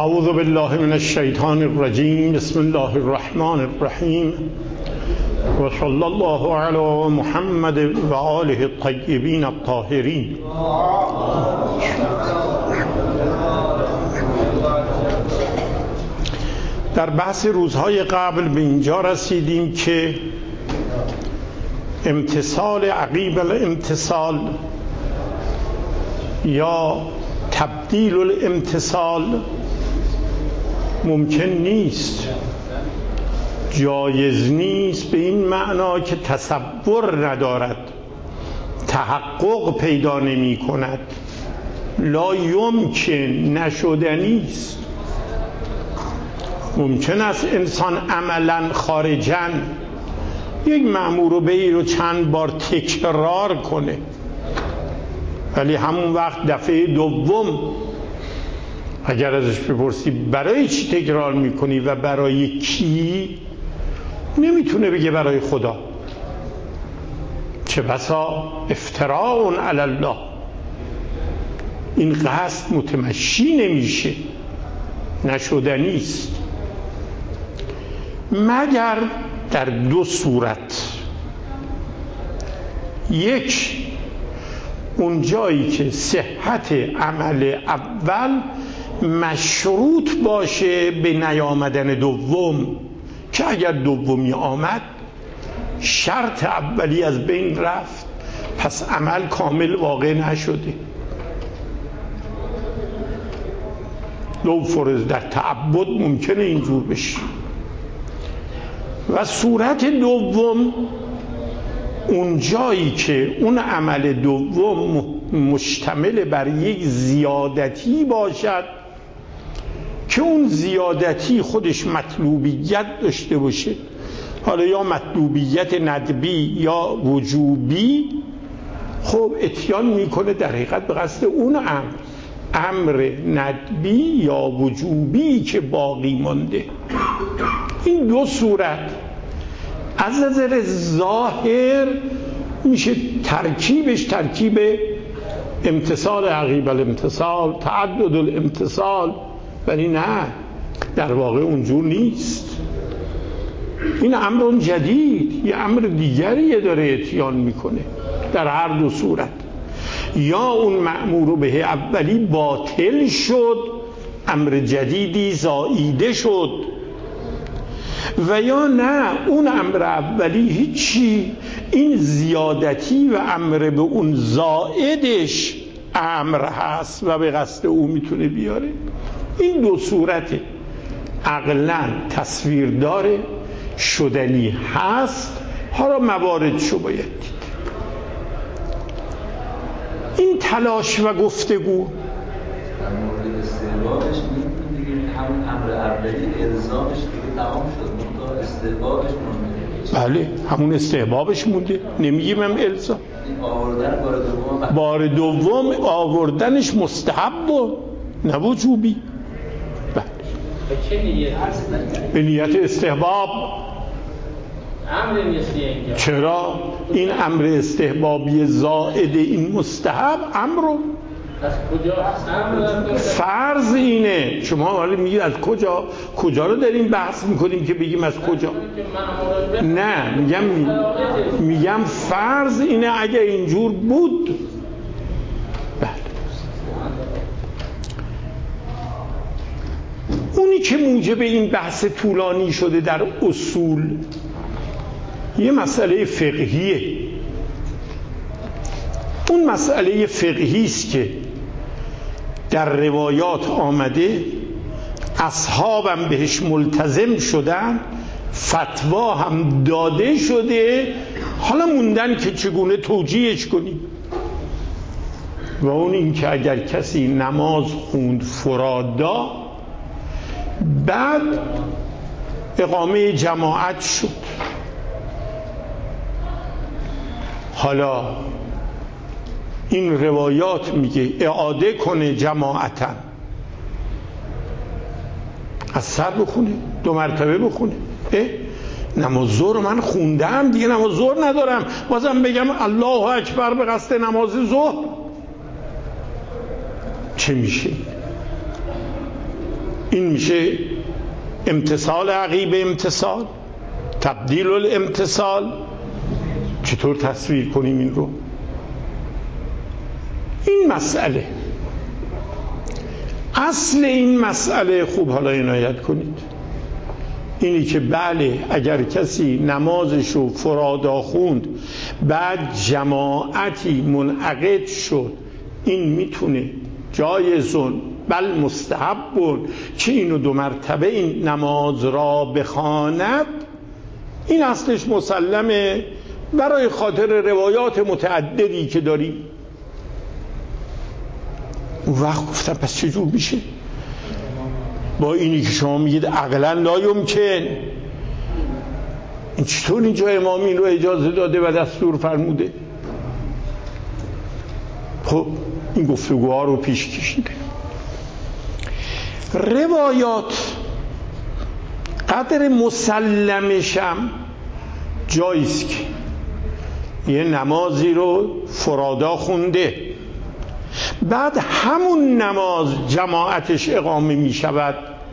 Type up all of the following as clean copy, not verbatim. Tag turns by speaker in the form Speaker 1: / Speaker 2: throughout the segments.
Speaker 1: اعوذ بالله من الشیطان الرجیم. بسم الله الرحمن الرحیم و صلی الله علی محمد و آله الطیبین الطاهرین. در بحث روزهای قبل به اینجا رسیدیم که امتثال عقیب الامتثال یا تبدیل الامتثال ممکن نیست، جایز نیست، به این معنا که تصور ندارد، تحقق پیدا نمی کند، لا یمکن، نشدنی است. ممکن است انسان عملا خارجاً یک مأمور به رو چند بار تکرار کنه، ولی همون وقت دفعه دوم اگر ازش بپرسی برای چی تکرار میکنی و برای کی، نمیتونه بگه برای خدا. چه بسا افتراء علی الله، این قصد متمشی نمیشه، نشدنی است، مگر در دو صورت. یک، اون جایی که صحت عمل اول مشروط باشه به نیامدن دوم، که اگر دومی آمد شرط اولی از بین رفت، پس عمل کامل واقع نشده. لو فرض در تعبد ممکنه اینجور بشه. و صورت دوم، اون جایی که اون عمل دوم مشتمل بر یک زیادتی باشد که اون زیادتی خودش مطلوبیت داشته باشه، حالا یا مطلوبیت ندبی یا وجوبی، خب اتیان میکنه در حقیقت به قصد اون امر ندبی یا وجوبی که باقی مانده. این دو صورت از نظر ظاهر میشه ترکیبش ترکیب امتثال عقیب الامتثال، تعدد الامتثال، ولی نه، در واقع اونجور نیست. این امر جدید، یه امر دیگری داره اتیان میکنه در هر دو صورت. یا اون مأمور به اولی باطل شد، امر جدیدی زائیده شد، و یا نه، اون امر اولی هیچی، این زیادتی و امر به اون زائدش امر هست و به قصد او میتونه بیاره. این دو صورت عقلاً تصویر داره، شدنی هست. حالا مواردشو باید دید. این تلاش و گفتگو
Speaker 2: مورد استحبابش دیگه همون امر اولی الزامش دیگه تمام شد، منتها استحبابش مونده.
Speaker 1: بله، همون استحبابش مونده، نمیگیم هم الزام.
Speaker 2: آوردن
Speaker 1: بار دوم آوردنش مستحب و نه وجوبی. بله.
Speaker 3: به چه نیت هست؟
Speaker 1: به نیت استحباب.
Speaker 3: امر نیستی اینجا.
Speaker 1: چرا؟ این امر استحبابی زائد این مستحب امرو.
Speaker 3: از کجا هست امر؟
Speaker 1: فرض اینه، شما حالا میگید از کجا رو داریم بحث میکنیم که بگیم از کجا؟ نه، میگم فرض اینه اگه اینجور بود. بله. اونی که موجب این بحث طولانی شده در اصول یه مسئله فقهیه. اون مسئله فقهی است که در روایات آمده، اصحابم بهش ملتزم شدن، فتوا هم داده شده، حالا موندن که چگونه توجیهش کنیم. و اون این که اگر کسی نماز خوند فرادا، بعد اقامه جماعت شد، حالا این روایات میگه اعاده کنه جماعتن، از سر بخونه، 2 مرتبه بخونه. نماز ظهر من خوندم دیگه، نماز ظهر ندارم، بازم بگم الله اکبر به قصد نماز ظهر، چه میشه؟ این میشه امتصال عقیب امتصال، تبدیل الامتصال. چطور تصویر کنیم این رو؟ این مسئله، اصل این مسئله، خوب حالا عنایت کنید، اینی که بله اگر کسی نمازشو فرادا خوند بعد جماعتی منعقد شد، این میتونه جایزون بل مستحبون که اینو 2 مرتبه این نماز را بخواند. این اصلش مسلمه برای خاطر روایات متعددی که داریم. اون وقت گفتم پس چجور میشه با اینی که شما میگید عقلا لا یمکن؟ این چطور اینجا امام این رو اجازه داده و دستور فرموده؟ خب این گفتگوها رو پیش کشیده. روایات قدر مسلمشم جاییست که یه نمازی رو فرادا خونده، بعد همون نماز جماعتش اقامه می شود،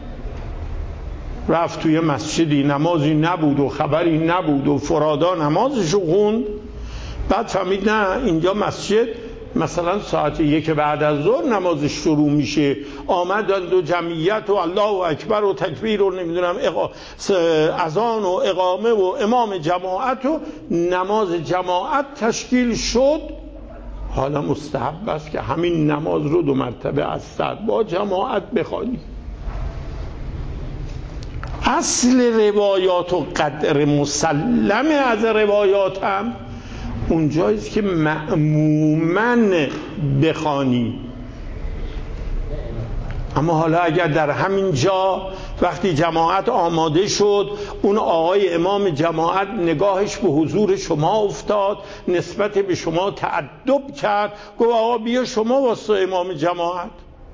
Speaker 1: رفت توی مسجدی نمازی نبود و خبری نبود و فرادا نمازشو خوند، بعد فهمید نه اینجا مسجد مثلا ساعت 1 بعد از ظهر نمازش شروع میشه، آمدند و جمعیت و الله اکبر و تکبیر و نمیدونم اذان و اقامه و امام جماعت و نماز جماعت تشکیل شد. حالا مستحب است که همین نماز رو 2 مرتبه از صد با جماعت بخوانی. اصل روایات و قدر مسلمه از روایات هم اونجاییست که مأموماً بخوانی. اما حالا اگر در همین جا وقتی جماعت آماده شد اون آقای امام جماعت نگاهش به حضور شما افتاد، نسبت به شما تعدب کرد، گفت آقا بیا شما واسه امام جماعت.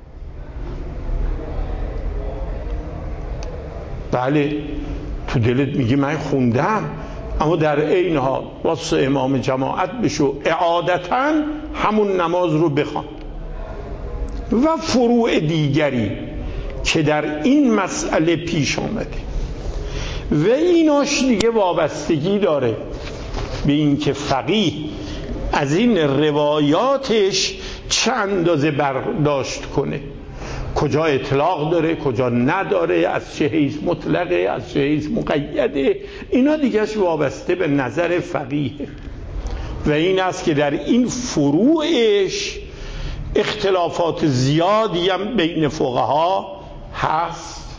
Speaker 1: بله تو دلت میگی من خوندم، اما در عین حال واسه امام جماعت بشو اعادتاً همون نماز رو بخوان. و فروع دیگری که در این مسئله پیش آمده و ایناش دیگه وابستگی داره به این که فقیه از این روایاتش چه اندازه برداشت کنه، کجا اطلاق داره کجا نداره، از چه حیث مطلقه از چه حیث مقیده، اینا دیگهش وابسته به نظر فقیه. و این است که در این فروعش اختلافات زیادی هم بین فقها هست.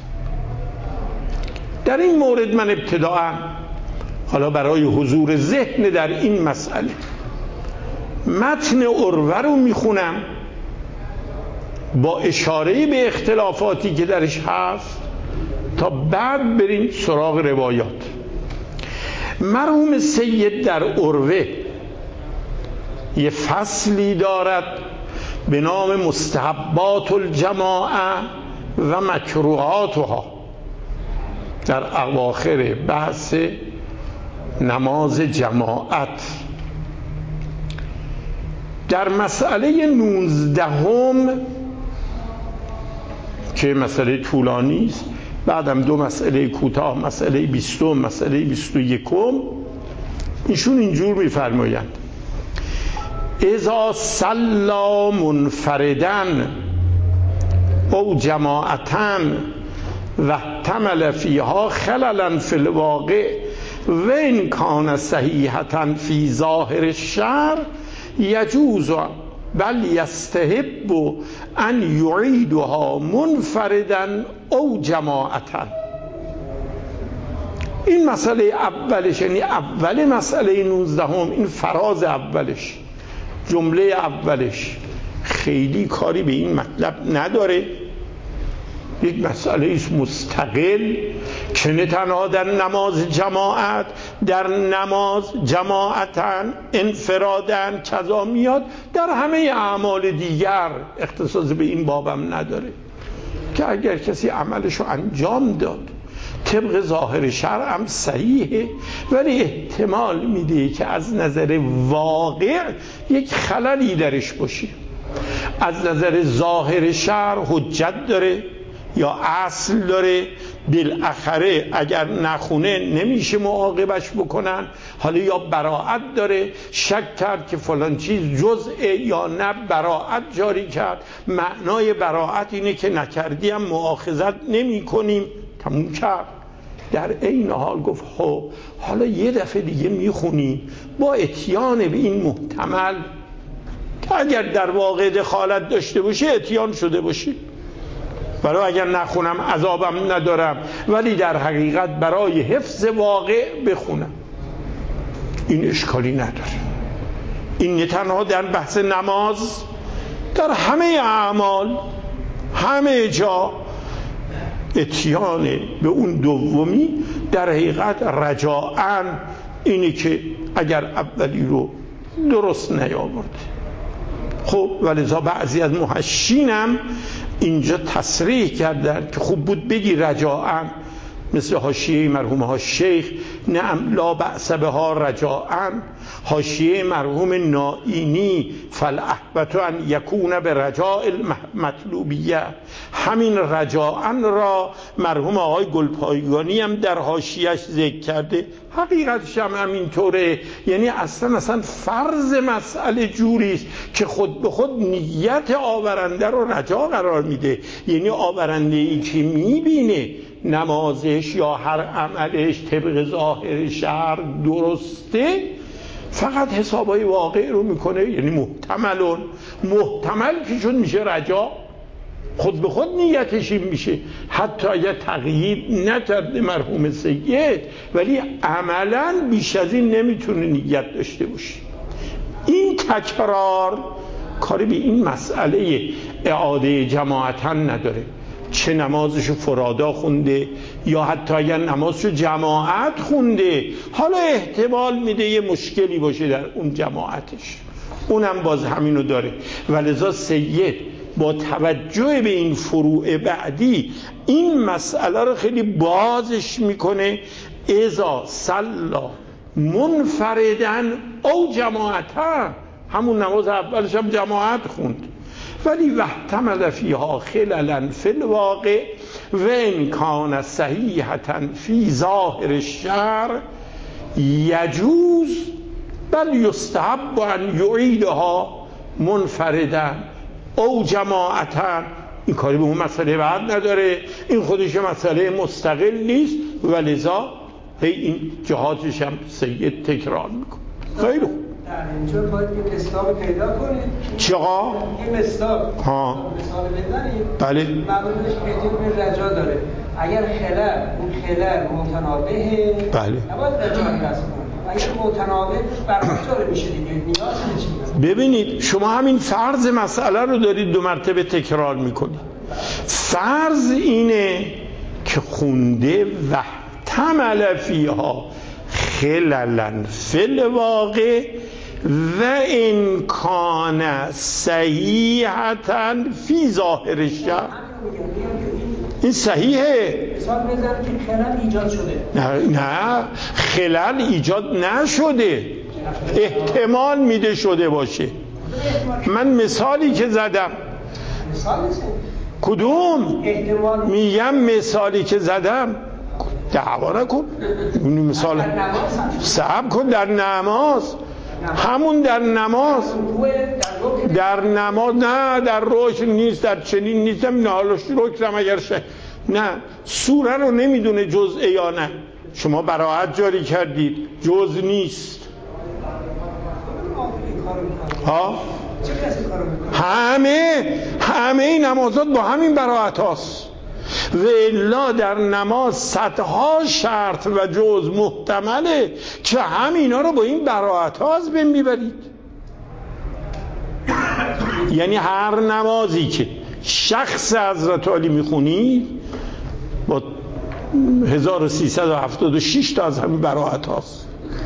Speaker 1: در این مورد من ابتداء حالا برای حضور ذهن در این مسئله متن عروه رو میخونم با اشاره به اختلافاتی که درش هست تا بعد بریم سراغ روایات. مرحوم سید در عروه یه فصلی دارد به نام مستحبات الجماعه و مکروهاتها، در اواخر بحث نماز جماعت در مسئله 19 که مسئله طولانی است، بعدم 2 مسئله کوتاه، مسئله 20 مسئله 21 ایشون اینجور میفرمایند: اذا صلی منفردا او جماعتا و احتمل فیها خللا فی الواقع و ان کان صحیحة فی ظاهر الشرع یجوز بل یستحب ان یعیدها منفردا او جماعتا. این مسئله اولش، یعنی اول مسئله 19 این فراز اولش، جمله اولش خیلی کاری به این مطلب نداره، یک مسئله است مستقل که نه تنها در نماز جماعت، در نماز جماعتاً انفراداً کذا میاد، در همه اعمال دیگر اختصاص به این بابم نداره که اگر کسی عملشو انجام داد طبق ظاهر شرع هم صحیحه، ولی احتمال میده که از نظر واقع یک خللی درش باشه. از نظر ظاهر شرع حجت داره، یا اصل داره، بالاخره اگر نخونه نمیشه معاقبش بکنن. حالا یا براعت داره، شک کرد که فلان چیز جزء یا نه، براعت جاری کرد. معنای براعت اینه که نکردی هم مؤاخذت نمی کنیم، تموم کرد. در این حال گفت خب حالا یه دفعه دیگه میخونیم با اتیان به این محتمل که اگر در واقع دخالت داشته باشه اتیان شده باشه، برای اگر نخونم عذابم ندارم، ولی در حقیقت برای حفظ واقع بخونم، این اشکالی نداره. این نه تنها در بحث نماز، در همه اعمال همه جا اتیان به اون دومی در حقیقت رجاءً اینی که اگر اولی رو درست نیاورده. خب ولذا بعضی از محشینم اینجا تصریح کردن که خوب بود بگی رجاءً، مثل حاشیه مرحوم ها شیخ نعم لا بأس بها رجاءً، حاشیه مرحوم نائینی فالاحبط ان یکون به رجاء المطلوبیه. همین رجاءً را مرحوم آقای گلپایگانی هم در حاشیه‌اش ذکر کرده، حقیقتش هم همینطوره. یعنی اصلا فرض مسئله جوریست که خود به خود نیت آورنده رو رجا قرار میده. یعنی آورنده ای که میبینه نمازش یا هر عملش طبق ظاهر شرع درسته، فقط حسابای واقع رو میکنه. یعنی محتمل که شد میشه رجا، خود به خود نیتش این میشه، حتی اگر تقیید نکرده مرحوم سید، ولی عملا بیش از این نمیتونه نیت داشته باشه. این تکرار کاری به این مسئله اعاده جماعتاً نداره، چه نمازشو فرادا خونده یا حتی اگر نمازشو جماعت خونده، حالا احتمال میده یه مشکلی باشه در اون جماعتش، اونم باز همینو داره. ولذا سید با توجه به این فروع بعدی این مسئله رو خیلی بازش میکنه. اذا صلا منفردن او جماعتن، همون نماز اولش هم جماعت خوند، ولی واحتمل فیها خللا فی الواقع و ان کان صحیحة فی ظاهر الشرع یجوز بل یستحب ان یعیدها منفردا او جماعتن. این کاری به اون مسئله بعد نداره، این خودش مسئله مستقل نیست، ولذا این جهاتش هم سید تکرار میکنه. خیلی خوب،
Speaker 4: در اینجا باید یه مصداق پیدا کنید.
Speaker 1: چقا؟
Speaker 4: یه مصداق مثال بزنید.
Speaker 1: بله.
Speaker 4: مقامش احتیاج به رجا داره. اگر اون خلل متنابه،
Speaker 1: بله،
Speaker 4: نباید رجا نصب کنید. اگر متنابه برعکس داره میشه دیگه، نیاز نیست.
Speaker 1: ببینید شما همین فرض مسئله رو دارید دو مرتبه تکرار میکنید. فرض اینه که خونده واحتمل فیها خللا فی الواقع و ان کان صحیحة فی ظاهر الشرع. این صحیحه.
Speaker 4: مثال بزنید که خلل ایجاد شده.
Speaker 1: نه خلل ایجاد نشده، احتمال میده شده باشه. من مثالی که زدم، کدوم؟ میگم مثالی که زدم دعوا نکن، مثال صحب کن. در نماز همون در نماز نه در روش نیست، در چنین نیستم، نه حالا رکرم اگر نه سوره رو نمیدونه جزء یا نه، شما براعت جاری کردید جزء نیست. ها همه نمازات با همین براعت هاست. و الا در نماز صدها شرط و جزء محتمله که همینا رو با این براعت ها از بین میبرید. یعنی هر نمازی که شخص حضرت علی میخونید با 1376 تا از همین براعت هاست،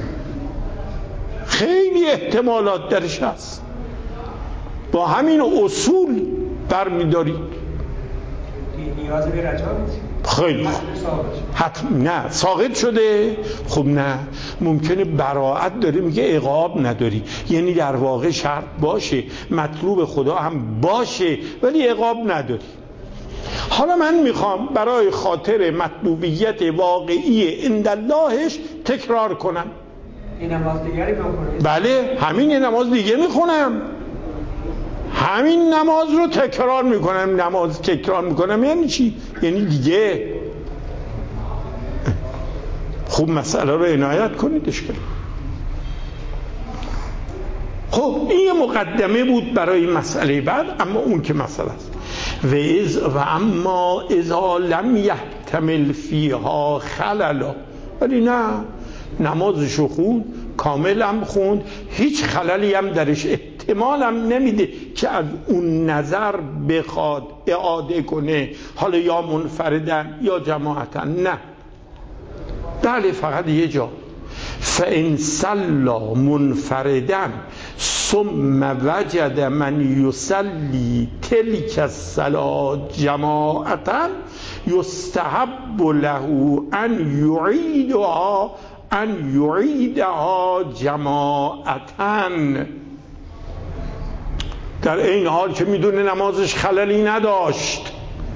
Speaker 1: خیلی احتمالات درش هست، با همین اصول برمیدارید.
Speaker 4: نیاز به رجا نیست.
Speaker 1: خیلی حتم نه ساقط شده. خب نه، ممکنه براعت داره میگه عقاب نداری، یعنی در واقع شرط باشه، مطلوب خدا هم باشه، ولی عقاب نداری. حالا من میخوام برای خاطر مطلوبیت واقعی عنداللهش تکرار کنم.
Speaker 4: این نماز دیگری بکنید؟
Speaker 1: بله، همین یه نماز دیگه میخونم، همین نماز رو تکرار میکنم. نماز تکرار میکنم یعنی چی؟ یعنی دیگه. خوب مسئله رو عنایت کنید. اشکال. خب این یه مقدمه بود برای مسئله بعد، اما اون که مسئله است و اما اذا لم یحتمل فیها خللا، ولی نه، نمازشو خوند، کامل هم خوند، هیچ خللی هم درش احتمال هم نمیده که از اون نظر بخواد اعاده کنه، حالا یا منفردن یا جماعتن. نه، بله، فقط یه جا فَإِنْ صَلَّى مُنْفَرِدًا ثُمَّ وَجَدَ مَنْ يُصَلِّي تِلْكَ الصَّلَاةَ جَمَاعَةً يُسْتَحَبُّ لَهُ أَنْ يُعِيدَهَا جَمَاعَةً. در این حال که میدونه نمازش خللی نداشت،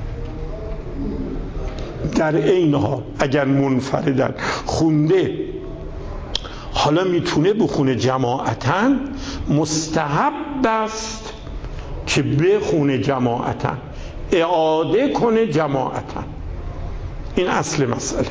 Speaker 1: در این حال اگر منفردن خونده، حالا میتونه بخونه جماعتاً، مستحب است که بخونه جماعتاً، اعاده کنه جماعتاً. این اصل مسئله.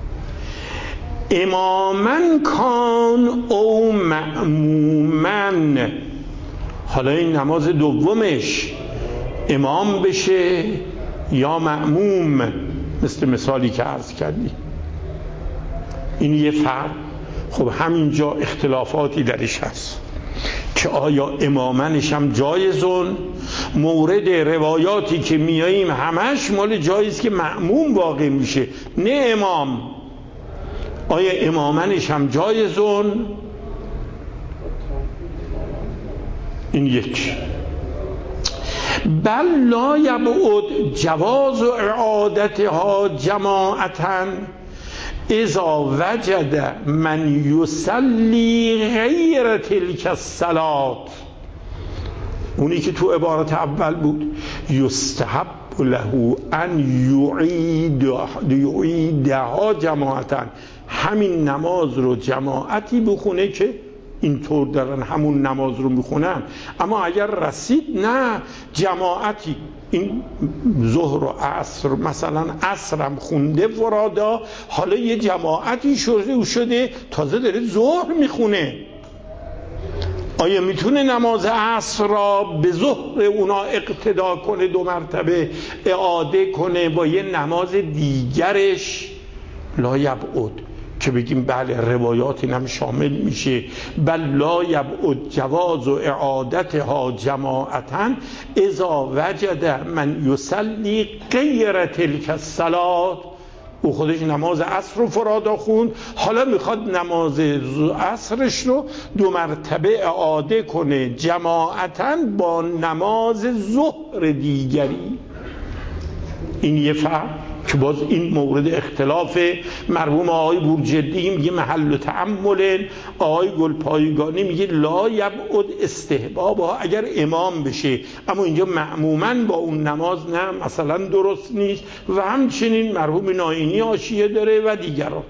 Speaker 1: اماماً کان او مأموماً، حالا این نماز دومش امام بشه یا مأموم، مثل مثالی که عرض کردی. این یه فرق. خب همینجا اختلافاتی درش هست که آیا امامنش هم جایزون؟ مورد روایاتی که میاییم همش مال جایز که مأموم واقع میشه، نه امام. آیا امامنش هم جایزون؟ این یک. بل لا یبعد جواز اعادتها جماعتاً اذا وجد من یصلی غیر تلک الصلاة. اونی که تو عبارت اول بود، یستحب له ان یعیدها جماعتاً، همین نماز رو جماعتی بخونه که اینطور دارن همون نماز رو میخونن، اما اگر رسید نه جماعتی، این ظهر و عصر، مثلا عصرم خونده فرادا، حالا یه جماعتی شده تازه داره ظهر میخونه، آیا میتونه نماز عصر را به ظهر اونا اقتدا کنه، 2 مرتبه اعاده کنه با یه نماز دیگرش؟ لا یبعد، که بگیم بله روایات اینم شامل میشه. بل لا یبعد جواز و اعادتها جماعتاً اذا وجد من یصلی غیر تلک الصلاة. او خودش نماز عصر رو فرادا خوند، حالا میخواد نماز عصرش رو 2 مرتبه اعاده کنه جماعتاً با نماز ظهر دیگری. این یه فرق که باز این مورد اختلاف. مرحوم آقای بورجردی میگه محل تأمل، آقای گلپایگانی میگه لا یبعد استحبابها اگر امام بشه، اما اینجا معموماً با اون نماز نه، مثلا درست نیست. و همچنین مرحوم ناینی حاشیه داره و دیگران.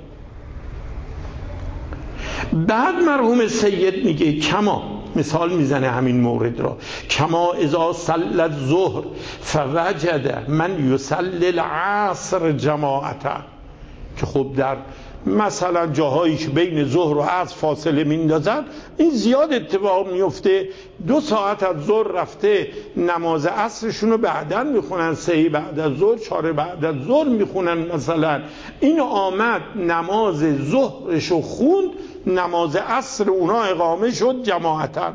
Speaker 1: بعد مرحوم سید میگه کما، مثال میزنه همین مورد را، کما اذا صلی الظهر فوجد من یصلی العصر جماعتا، که خب در مثلا جاهایی که بین ظهر و عصر فاصله میندازن این زیاد اتفاق میفته، 2 ساعت از ظهر رفته نماز عصرشون رو بعداً میخونن، 3 بعد از ظهر، 4 بعد از ظهر میخونن مثلا. این آمد نماز ظهرشو خوند، نماز عصر اونا اقامه شد جماعتاً،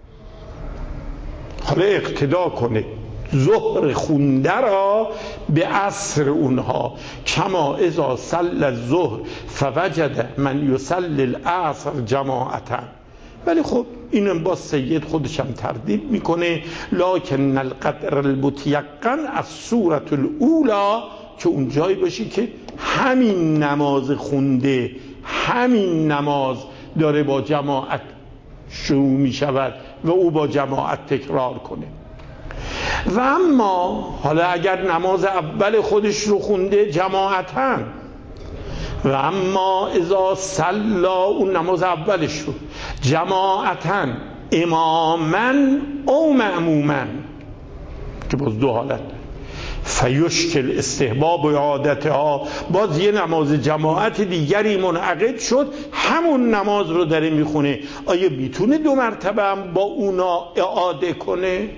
Speaker 1: حالا اقتدا کنه ظهر خونده را به عصر اونها. کما اذا صلی الظهر فوجد من یصلی العصر جماعتا. ولی خب اینم با سید خودشم تردید میکنه، لکن القدر المتیقن از صورت الاولا، که اون جایی باشی که همین نماز خونده، همین نماز داره با جماعت شروع میشود و او با جماعت تکرار کنه. و اما حالا اگر نماز اول خودش رو خونده جماعتاً، و اما اذا صلی، اون نماز اولش رو جماعتاً اماماً او مأموماً، که باز دو حالت، فیشکل استحباب و اعادتها، باز یه نماز جماعت دیگری منعقد شد همون نماز رو داره میخونه، آیا میتونه 2 مرتبه هم با اونا اعاده کنه؟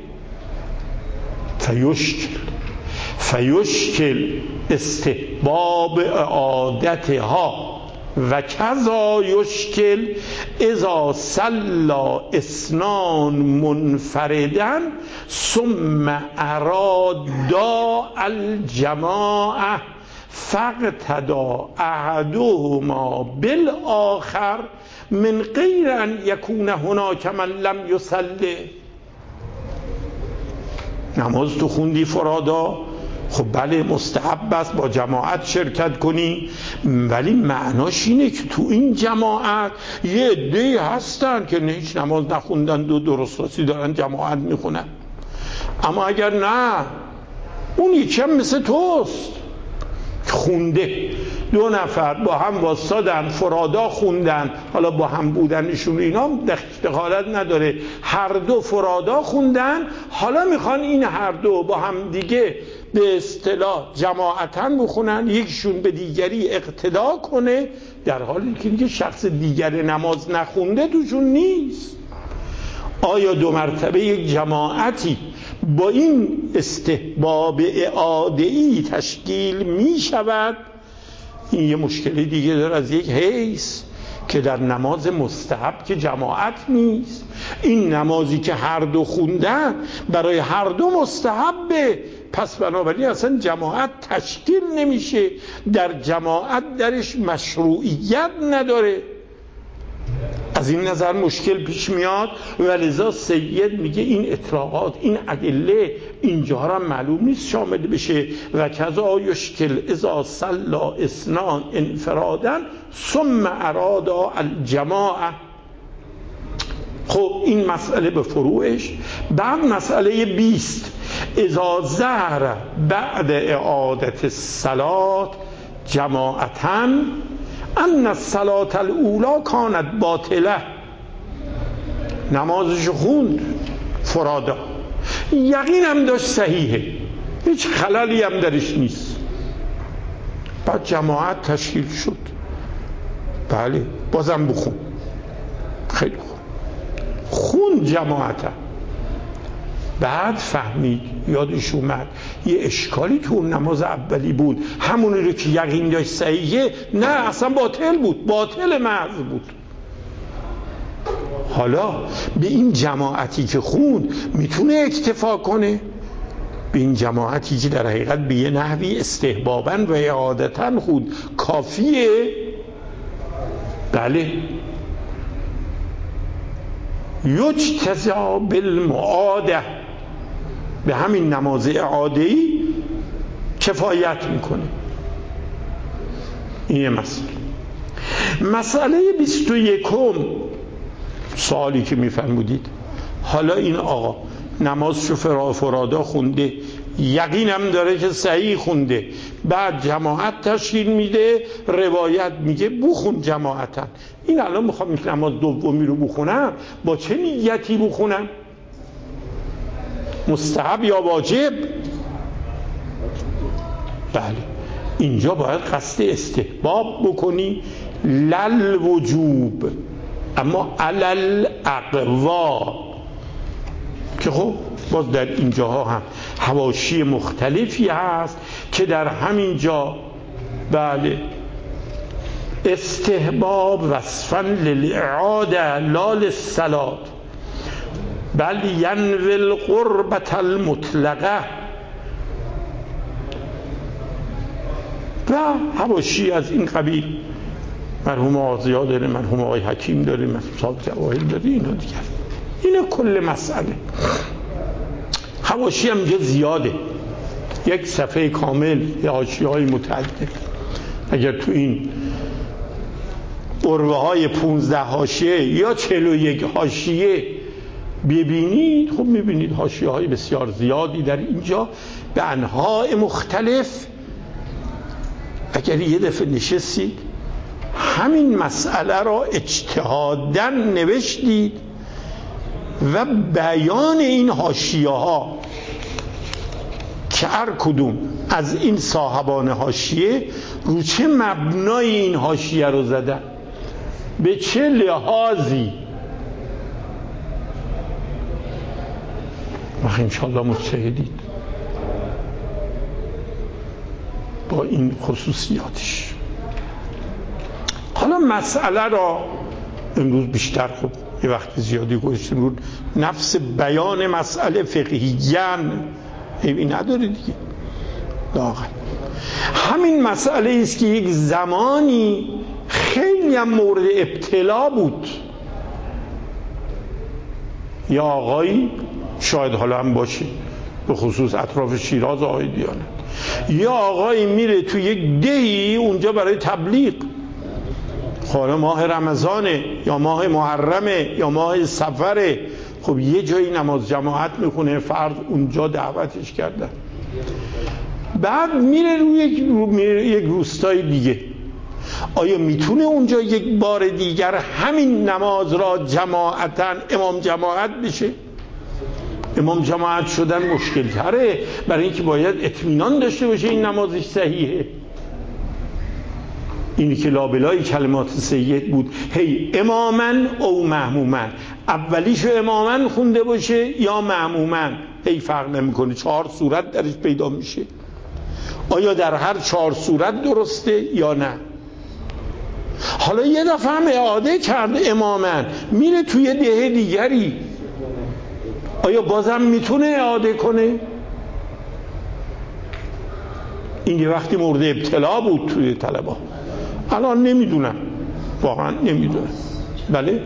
Speaker 1: فیشکل استحباب اعادتها و کذا یشکل اذا صلی اثنان منفردن ثم ارادا الجماعه فاقتدا احدهما بالآخر من غیر ان یکون هناک من لم یصلی. نماز تو خوندی فرادا، خب بله مستحب است با جماعت شرکت کنی، ولی معناش اینه که تو این جماعت یه عده‌ای هستن که هیچ نماز نخوندن، درست راستی دارن جماعت میخونن. اما اگر نه، اون یکی هم مثل توست خونده، 2 نفر با هم واسطادن فرادا خوندن، حالا با هم بودنشون اینا دخالت نداره، هر دو فرادا خوندن، حالا میخوان این هر دو با هم دیگه به اصطلاح جماعتاً بخونن، یکیشون به دیگری اقتدا کنه، در حالی که دیگه شخص دیگر نماز نخونده توشون نیست. آیا 2 مرتبه یک جماعتی با این استحباب اعاده‌ای تشکیل می شود؟ این یه مشکل دیگه داره از یک حیث که در نماز مستحب که جماعت نیست، این نمازی که هر دو خوندن برای هر دو مستحبه، پس بنابراین اصلا جماعت تشکیل نمیشه، در جماعت درش مشروعیت نداره. از این نظر مشکل پیش میاد و لذا سید میگه این اطلاقات، این ادله اینجا را معلوم نیست شامل بشه. و کذا یشکل اذا صلی اثنان انفرادا ثم ارادا الجماعه. خب این مسئله به فروعش. بعد مسئله 20 اذا ظهر بعد اعادت الصلاة جماعتاً ان الصلاة الاولی کانت باطله، نمازش خوند فرادا، یقین هم داشت صحیحه، هیچ خللی هم درش نیست، بعد جماعت تشکیل شد، بله بازم بخون، خیلی خون جماعت، بعد فهمید، یادش اومد یه اشکالی تو اون نماز اولی بود، همونی رو که یقین داشت صحیحه، نه اصلا باطل بود، باطل محض بود. حالا به این جماعتی که خوند میتونه اکتفا کنه؟ به این جماعتی که در حقیقت به یه نحوی استحباباً و اعادتاً خوند کافیه؟ بله. یجتزا بالمعاده، به همین نماز اعاده‌ای کفایت میکنه. این مسئله 21 سوالی که میفرمودید، حالا این آقا نمازشو فرادا خونده، یقینم داره که صحیح خونده، بعد جماعت تشکیل میده، روایت میگه بخون جماعتا، این الان میخوام نماز دومی رو بخونم، با چه نیتی بخونم؟ مستحب یا واجب؟ بله، اینجا باید قصد استحباب بکنی، لل وجوب، اما علل اقوا، که خب باز در اینجاها هم حواشی مختلفی هست که در همین جا بله استحباب وصفا للإعاده لا للصلاة بل ینوی القربة المطلقه، و حواشی از این قبیل مرحوم آزیا داره، مرحوم آقای حکیم داره، مرحوم صاحب جواهر داره، اینا دیگر، اینا کل مسئله. حواشی هم اینجا زیاده، 1 صفحه کامل یا حاشیه‌های متعدد. اگر تو این قربه های 15 حاشیه یا 41 حاشیه ببینید، خب میبینید حاشیه‌های بسیار زیادی در اینجا به انواع مختلف. اگر یه دفعه نشستید همین مسئله را اجتهاداً نوشتید و بیان این حاشیه‌ها که هر کدوم از این صاحبان حاشیه رو چه مبنای این حاشیه رو زدن، به چه لحاظی، و انشاءالله مجتهدید با این خصوصیاتش. حالا مسئله را امروز بیشتر خب یه وقت زیادی گذاشتیم رو نفس بیان مسئله فقهیاً این نداره دیگه. لااقل همین مسئله است که یک زمانی خیلی هم مورد ابتلا بود. یا آقایی شاید حالا هم باشه به خصوص اطراف شیراز آقای دیانت، یا آقایی میره تو یک دهی اونجا برای تبلیغ، حالا ماه رمضانه یا ماه محرمه یا ماه سفره، خب یه جایی نماز جماعت میخونه فرض اونجا دعوتش کردن، بعد میره روی یک روستای دیگه. آیا میتونه اونجا یک بار دیگر همین نماز را جماعتاً امام جماعت بشه؟ امام جماعت شدن مشکل تره، برای اینکه باید اطمینان داشته باشه این نمازش صحیحه. اینی که لابلای کلمات سید بود، هی امامن او معمومن، اولیشو امامن خونده باشه یا معمومن، هی فرق نمیکنه، 4 صورت درش پیدا میشه. آیا در هر 4 صورت درسته یا نه؟ حالا یه دفعه هم اعاده کرد امامن، میره توی ده دیگری، آیا بازم میتونه اعاده کنه؟ این یه وقتی مورد ابتلا بود توی طلبه، الان نمیدونم، واقعا نمیدونم. بله؟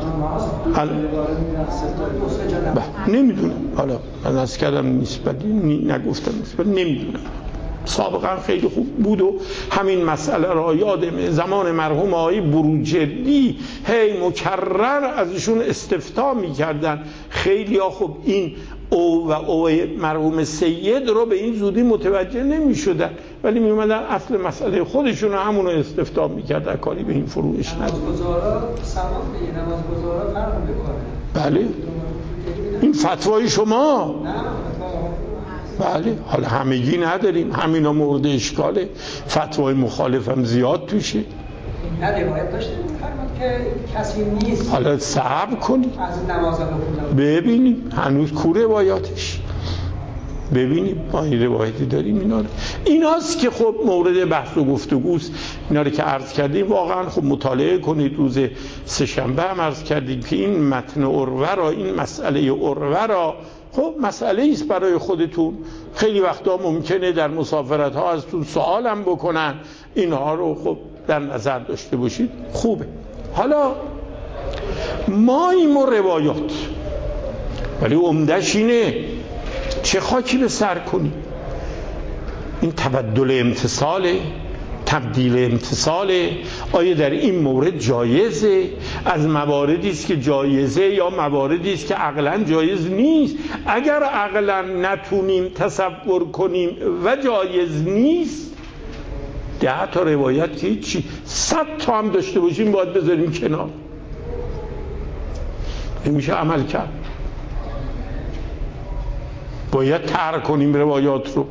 Speaker 1: نمیدونم، حالا من از کردم نیست، نگفتم نیست، نمیدونم. سابقا خیلی خوب بود و همین مسئله را یادم زمان مرحوم آقای بروجردی هی مکرر ازشون استفتاء میکردن. خیلی ها خب این او و او مرحوم سید رو به این زودی متوجه نمیشدن، ولی میومدن اصل مسئله خودشون رو همون رو استفتاء میکردن، کاری به این فروعش نداره.
Speaker 4: نمازگزارا سواب دیگه، نمازگزارا فرق میکنه.
Speaker 1: بله این فتوای شما؟
Speaker 4: نه
Speaker 1: بله، حالا همگی نداریم، همینا مورد اشکاله، فتوای مخالف هم زیاد توشه.
Speaker 4: نه روایت داشته فرمود که کسی نیست.
Speaker 1: حالا صبر کنید
Speaker 4: از نماز بخونم
Speaker 1: ببینیم هنوز کو روایاتش، ببینیم ما این روایتی داریم. ایناست که خب مورد بحث و گفتگوست. اینا رو که عرض کردیم واقعا خب مطالعه کنید. روز سه‌شنبه هم عرض کردیم که این متن عروه را، این مسئله عروه را، خب مسئله است برای خودتون. خیلی وقتا ممکنه در مسافرت ها ازتون سوال هم بکنن، اینها رو خب در نظر داشته باشید، خوبه. حالا ما این روایات، ولی عمدش اینه چه خاکی به سر کنی. این تبدل امتصاله، تبدیل امتصاله، آیا در این مورد جایزه؟ از مواردی است که جایزه یا مواردی است که عقلا جایز نیست. اگر عقلا نتونیم تصور کنیم و جایز نیست، 10 تا روایت که هیچی، 100 تا هم داشته باشیم باید بذاریم کنار، نمیشه عمل کرد. باید طرح کنیم روایات رو.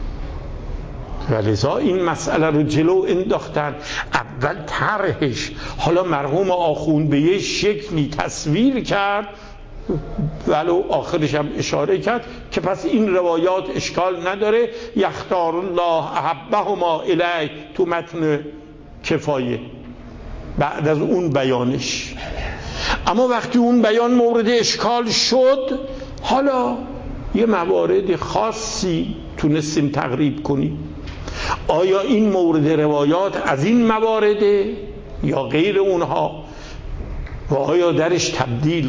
Speaker 1: ولذا این مسئله رو جلو انداختن. اول طرحش، حالا مرحوم آخوند به یه شکلی تصویر کرد، ولو آخرش هم اشاره کرد که پس این روایات اشکال نداره، یختار الله احبهما الیه تو متن کفایه بعد از اون بیانش. اما وقتی اون بیان مورد اشکال شد، حالا یه موارد خاصی تونستیم تقریب کنیم. آیا این مورد روایات از این موارده یا غیر اونها، و آیا درش تبدیل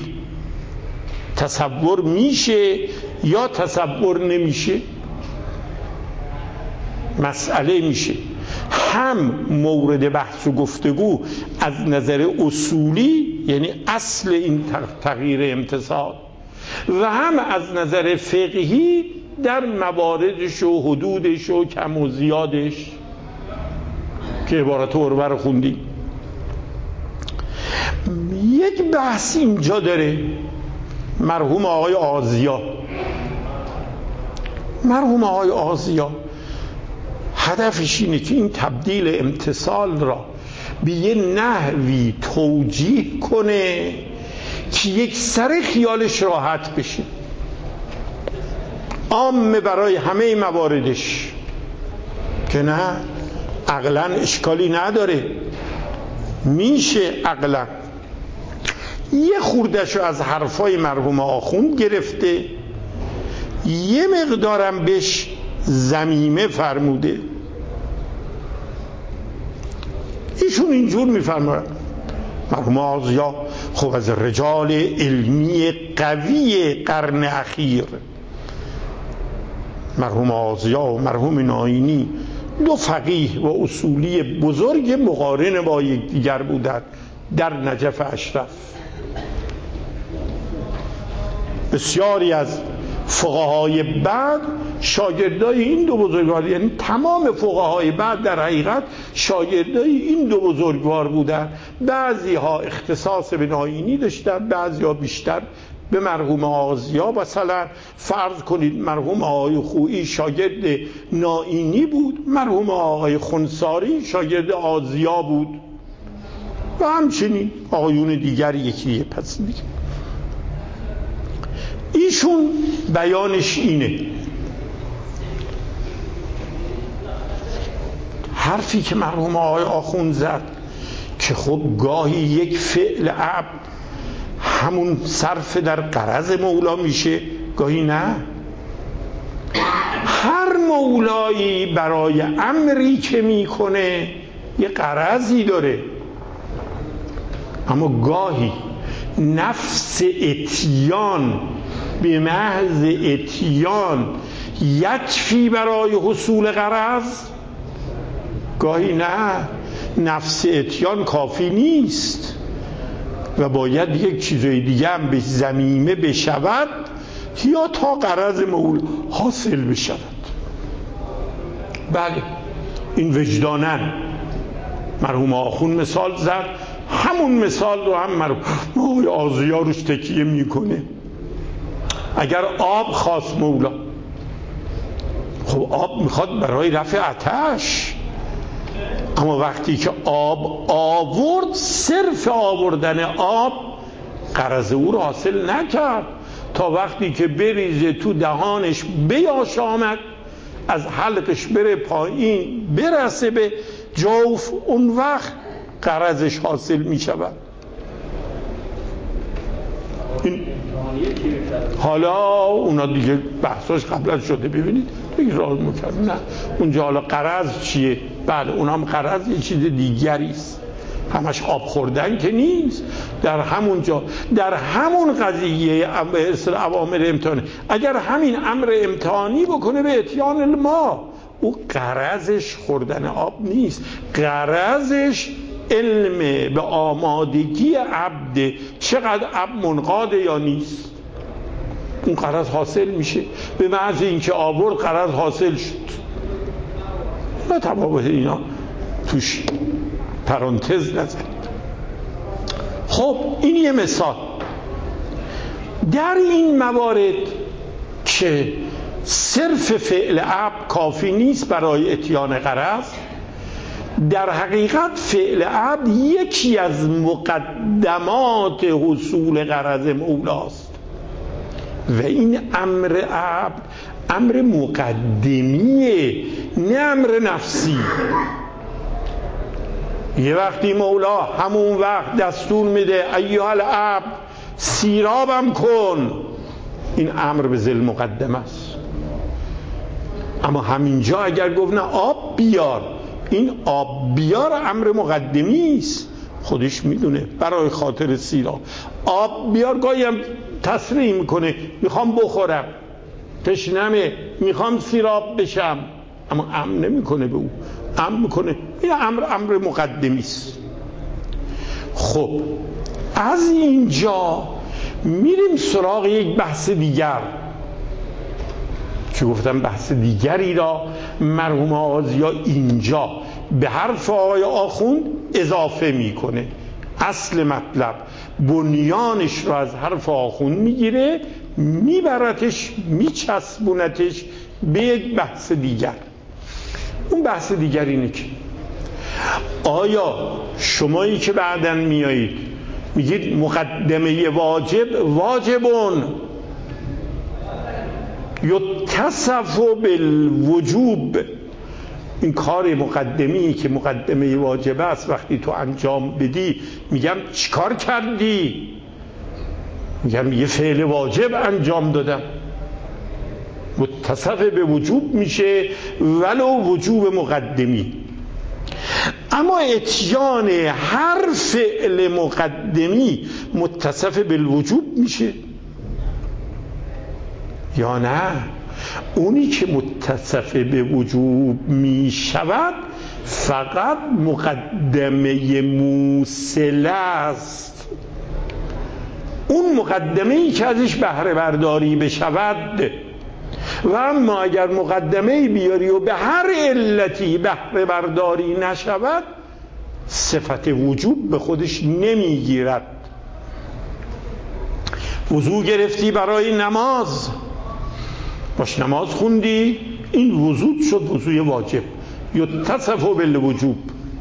Speaker 1: تصور میشه یا تصور نمیشه؟ مسئله میشه هم مورد بحث و گفتگو از نظر اصولی، یعنی اصل این تغییر امتصال، و هم از نظر فقهی در مواردش و حدودش و کم و زیادش که عبارت عروه رو خوندیم. یک بحث اینجا داره مرحوم آقای آزیا. مرحوم آقای آزیا هدفش اینه که این تبدیل امتصال را به یه نحوی توجیه کنه که یک سر خیالش راحت بشه، عامه برای همه مواردش، که نه عقلا اشکالی نداره، میشه عقلا. یه خوردشو از حرفای مرحوم آخوند گرفته، یه مقدارم بهش ضمیمه فرموده. ایشون اینجور میفرماید مرحوم آزیا خب از رجال علمی قوی قرن اخیر، مرحوم آزیا و مرحوم ناینی دو فقیه و اصولی بزرگ مقارن با یکدیگر بودند در نجف اشرف. بسیاری از فقهای بعد شاگردای این دو بزرگوار، یعنی تمام فقهای بعد در حقیقت شاگردای این دو بزرگوار بودن. بعضی ها اختصاص به ناینی داشتن، بعضی ها بیشتر به مرحوم آزیا. مثلا فرض کنید مرحوم آقای خویی شاگرد ناینی بود، مرحوم آقای خنساری شاگرد آزیا بود و همچنین آقایون دیگر یکی پس دیگه. ایشون بیانش اینه، حرفی که مرحوم آقای آخوند زد که خب گاهی یک فعل عبد همون صرف در غرض مولا میشه، گاهی نه. هر مولایی برای امری که میکنه یه غرضی داره، اما گاهی نفس اتیان به محض اتیان یکفی برای حصول غرض، گاهی نه، نفس اتیان کافی نیست و باید یک چیزای دیگه هم به ضمیمه بشود یا تا غرض مولا حاصل بشود. بله این وجدانن مرحوم آخوند مثال زد، همون مثال رو هم مرحوم آزیا روش تکیه میکنه. اگر آب خواست مولا، خب آب میخواد برای رفع آتش، اما وقتی که آب آورد صرف آوردن آب غرض او رو حاصل نکرد، تا وقتی که بریزه تو دهانش بیاشامد، از حلقش بره پایین برسه به جوف، اون وقت غرضش حاصل می شود. حالا اونا دیگه بحثاش قبلا شده، ببینید دیگه راه میکرد نه اونجا حالا غرض چیه. بله اونا هم غرض یه چیز دیگریست، همش آب خوردن که نیست. در همونجا در همون قضیه اوامر امتحانی، اگر همین امر امتحانی بکنه به اتیان الماء، او غرضش خوردن آب نیست، غرضش علم به آمادگی عبد، چقدر عبد منقاده یا نیست، اون غرض حاصل میشه. به محض اینکه آورد غرض حاصل شد. نه تفاوت اینا توش پرانتز نزنید. خب این یه مثال. در این موارد که صرف فعل عبد کافی نیست برای اتیان غرض، در حقیقت فعل عبد یکی از مقدمات حصول غرض مولاست و این امر عبد امر مقدمیه، نه امر نفسی. یه وقتی مولا همون وقت دستور میده ایها العبد سیرابم کن، این امر به ذیل مقدم است. اما همینجا اگر گفت نه آب بیار، این آب بیار امر مقدمی است، خودش میدونه برای خاطر سیراب. آب بیار گاهی هم تصریح میکنه میخوام بخورم، تشنمه، میخوام سیراب بشم، اما امر نمیکنه به او، امر میکنه این امر مقدمی است. خب از اینجا میریم سراغ یک بحث دیگر که گفتم بحث دیگری را مرحوم آغازیا اینجا به حرف آقای آخوند اضافه میکنه. اصل مطلب بنیانش را از حرف آخوند میگیره، میبرتش، میچسبونتش به یک بحث دیگر. اون بحث دیگر اینه که آیا شمایی که بعداً میایید میگید مقدمه واجبون یتصف بالوجوب، این کار مقدمی که مقدمه واجب است وقتی تو انجام بدی میگم چیکار کردی؟ میگم یه فعل واجب انجام دادم، متصف به وجوب میشه ولو وجوب مقدمی. اما اتیان هر فعل مقدمی متصف بالوجوب میشه یا نه؟ اونی که متصف به وجوب می شود فقط مقدمه موصله است. اون مقدمه ای که ازش بهره برداری بشود. و اما اگر مقدمه بیاری و به هر علتی بهره برداری نشود صفت وجوب به خودش نمیگیرد. وضو گرفتی برای نماز، باش نماز خوندی، این وضو شد وضوی واجب، یتصف بالوجوب.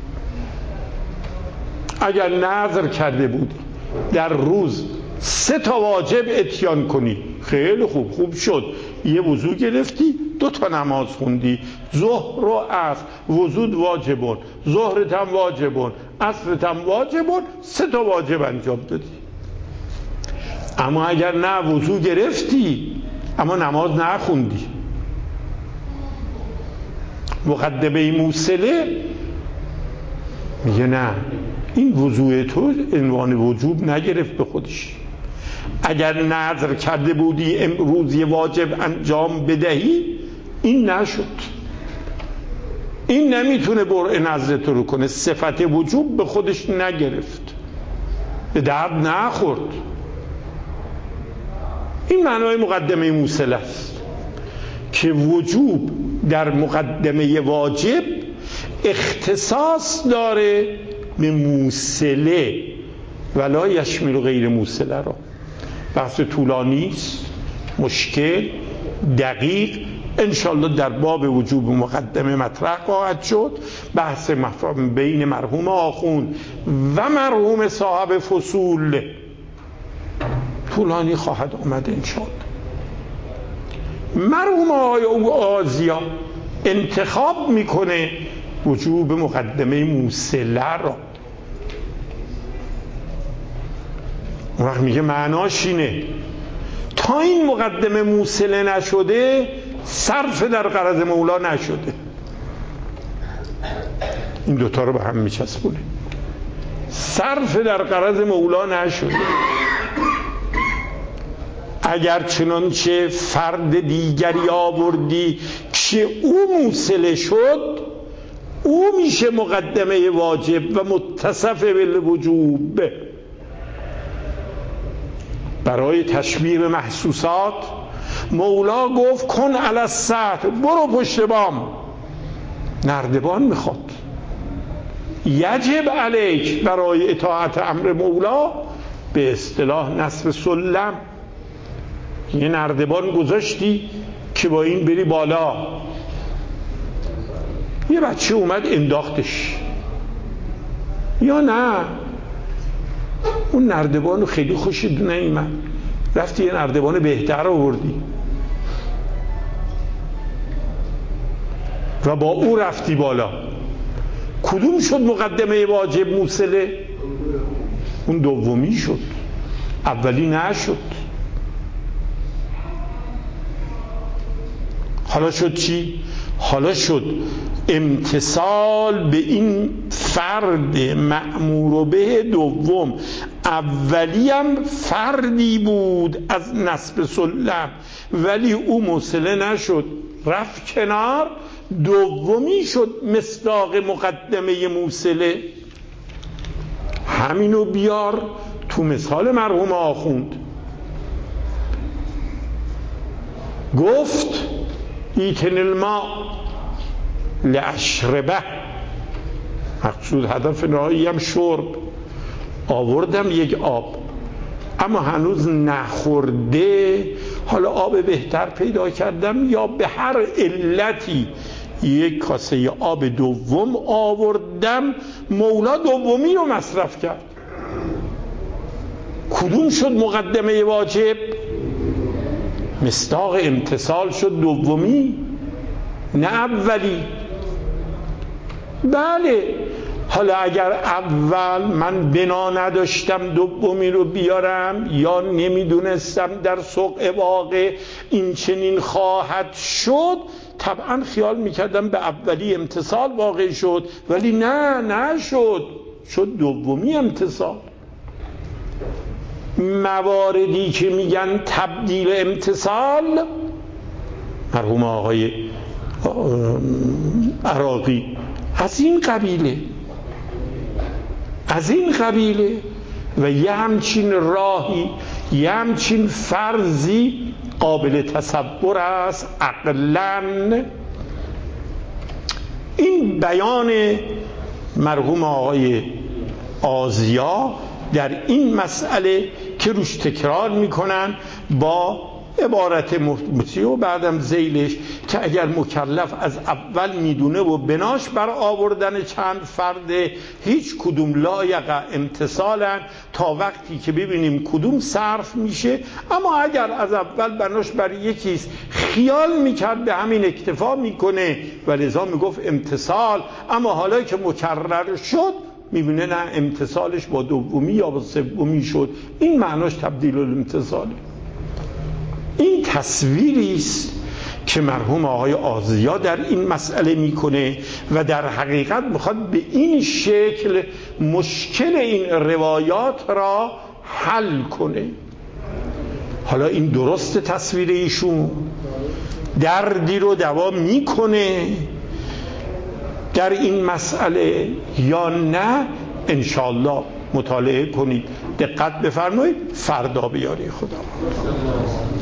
Speaker 1: اگر نذر کرده بودی در روز 3 واجب اتیان کنی، خیلی خوب شد، یه وضو گرفتی 2 نماز خوندی، ظهر و عصر وضو واجبون، ظهرت هم واجبون، عصرت هم واجبون، 3 واجب انجام دادی. اما اگر نه وضو گرفتی اما نماز نخوندی، مقدمه موصله میگه نه، این وضوء تو عنوان وجوب نگرفت به خودش. اگر نذر کرده بودی امروز یه واجب انجام بدهی، این نشد، این نمیتونه برء نذر تو رو کنه، صفت وجوب به خودش نگرفت، به درد نخورد. این معنای مقدمه موصله است که وجوب در مقدمه واجب اختصاص داره به موصله ولا یشمل غیر موصله را. بحث طولانی است، مشکل، دقیق، انشالله در باب وجوب مقدمه مطرح خواهد شد. بحث بین مرحوم آخوند و مرحوم صاحب فصول طولانی خواهد آمد انشالله. مرحوم آغازیا انتخاب میکنه وجوب مقدمه موصله را. اون وقت میگه معناش اینه تا این مقدمه موصله نشده صرف در غرض مولا نشده. این دوتا رو به هم میچسبونه، صرف در غرض مولا نشده. اگر چنانچه فرد دیگری آوردی که او موصله شد، او میشه مقدمه واجب و متصف بالوجوب. برای تشبیه محسوسات مولا گفت کن علی السطح، برو پشت بام. نردبان میخواد، یجب علیک برای اطاعت امر مولا به اصطلاح نصب سلم. یه نردبان گذاشتی که با این بری بالا، یه بچه اومد انداختش، یا نه اون نردبانو خیلی خوشت نیامد رفتی یه نردبان بهتر آوردی و با او رفتی بالا. کدوم شد مقدمه واجب موصله؟ اون دومی شد، اولی نشد. حالا شد چی؟ حالا شد امتصال به این فرد مأمور به دوم. اولیم فردی بود از نصب سلم ولی او موصله نشد، رفت کنار. دومی شد مصداق مقدمه موصله. همینو بیار تو مثال مرحوم آخوند. گفت ایتن الماء لاشربه، مقصود هدف نهایی هم شرب. آوردم یک آب اما هنوز نخورده، حالا آب بهتر پیدا کردم یا به هر علتی یک کاسه آب دوم آوردم، مولا دومی رو مصرف کرد. کدوم شد مقدمه واجب؟ مصداق امتثال شد دومی نه اولی. بله، حالا اگر اول من بنا نداشتم دومی رو بیارم یا نمیدونستم در سوق واقع این چنین خواهد شد، طبعا خیال میکردم به اولی امتثال واقع شد، ولی نشد، شد دومی امتثال. مواردی که میگن تبدیل امتثال، مرحوم آقای عراقی از این قبیله و یه همچین راهی، یه همچین فرضی قابل تصور است عقلاً. این بیان مرحوم آقای آزیا در این مسئله که روش تکرار میکنن با عبارت مطیع و بعدم ذیلش که اگر مکلف از اول میدونه و بناش بر آوردن چند فرد هیچ کدوم لایق امتثالن تا وقتی که ببینیم کدوم صرف میشه، اما اگر از اول بناش بر یکیست خیال میکرد به همین اکتفا میکنه و لذا میگفت امتثال، اما حالا که مکرر شد میبینه نه امتثالش با دومی یا با سومی شد، این معناش تبدیل الامتثاله. این تصویری است که مرحوم آقای آزیا در این مسئله میکنه و در حقیقت میخواد به این شکل مشکل این روایات را حل کنه. حالا این درست تصویر ایشون دردی رو دوا میکنه در این مسئله یا نه؟ انشاءالله مطالعه کنید، دقت بفرمایید، فردا بیاری خدا.